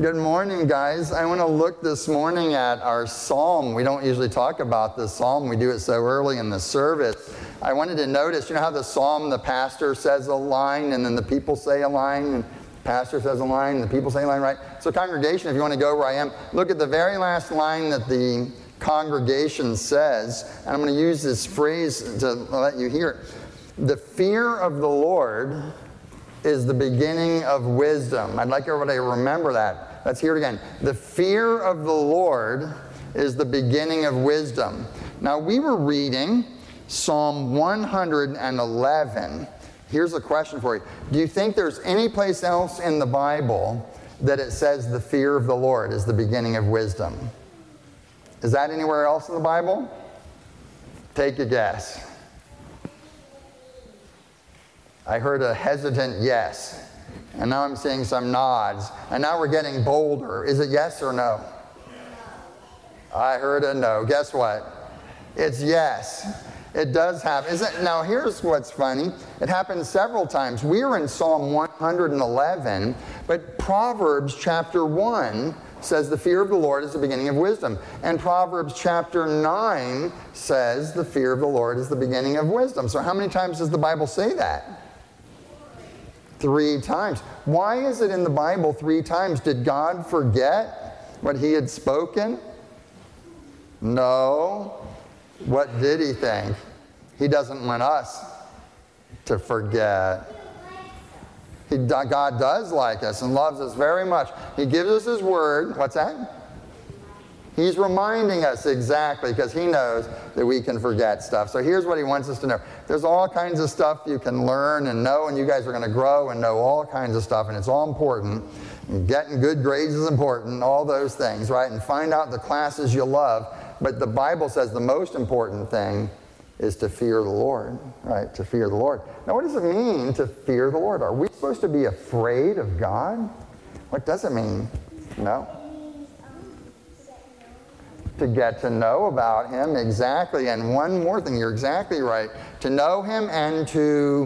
Good morning, guys. I want to look this morning at our psalm. We don't usually talk about this psalm. We do it so early in the service. I wanted to notice, you know how the psalm, the pastor says a line, and then the people say a line, and the pastor says a line, and the people say a line, right? So congregation, if you want to go where I am, look at the very last line that the congregation says, and I'm going to use this phrase to let you hear it. The fear of the Lord is the beginning of wisdom. I'd like everybody to remember that. Let's hear it again. The fear of the Lord is the beginning of wisdom. Now, we were reading Psalm 111. Here's a question for you. Do you think there's any place else in the Bible that it says the fear of the Lord is the beginning of wisdom? Is that anywhere else in the Bible? Take a guess. I heard a hesitant yes, and now I'm seeing some nods, and now we're getting bolder. Is it yes or no? I heard a no. Guess what? It's yes. It does happen. Now here's what's funny. It happens several times. We're in Psalm 111, but Proverbs chapter 1 says the fear of the Lord is the beginning of wisdom. And Proverbs chapter 9 says the fear of the Lord is the beginning of wisdom. So how many times does the Bible say that? 3 times. Why is it in the Bible 3 times? Did God forget what he had spoken? No. What did he think? He doesn't want us to forget. God does like us and loves us very much. He gives us his word. What's that? He's reminding us exactly because he knows that we can forget stuff. So here's what he wants us to know. There's all kinds of stuff you can learn and know, and you guys are going to grow and know all kinds of stuff, and it's all important. And getting good grades is important, all those things, right? And find out the classes you love. But the Bible says the most important thing is to fear the Lord, right? To fear the Lord. Now, what does it mean to fear the Lord? Are we supposed to be afraid of God? What does it mean? No. To get to know about him, exactly. And one more thing, you're exactly right. To know him and to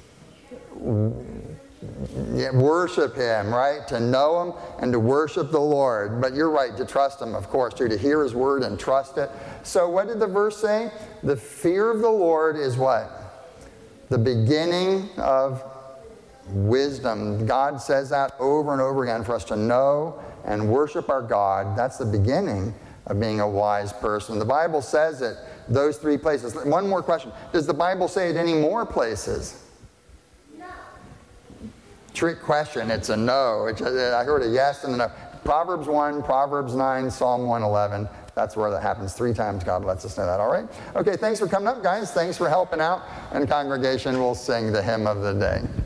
worship him, right? To know him and to worship the Lord. But you're right, to trust him, of course, too. To hear his word and trust it. So what did the verse say? The fear of the Lord is what? The beginning of wisdom. God says that over and over again for us to know and worship our God. That's the beginning of being a wise person. The Bible says it, those 3 places. One more question. Does the Bible say it any more places? No. Trick question. It's a no. I heard a yes and a no. Proverbs 1, Proverbs 9, Psalm 111. That's where that happens 3 times. God lets us know that. All right? Okay, thanks for coming up, guys. Thanks for helping out. And congregation, we'll sing the hymn of the day.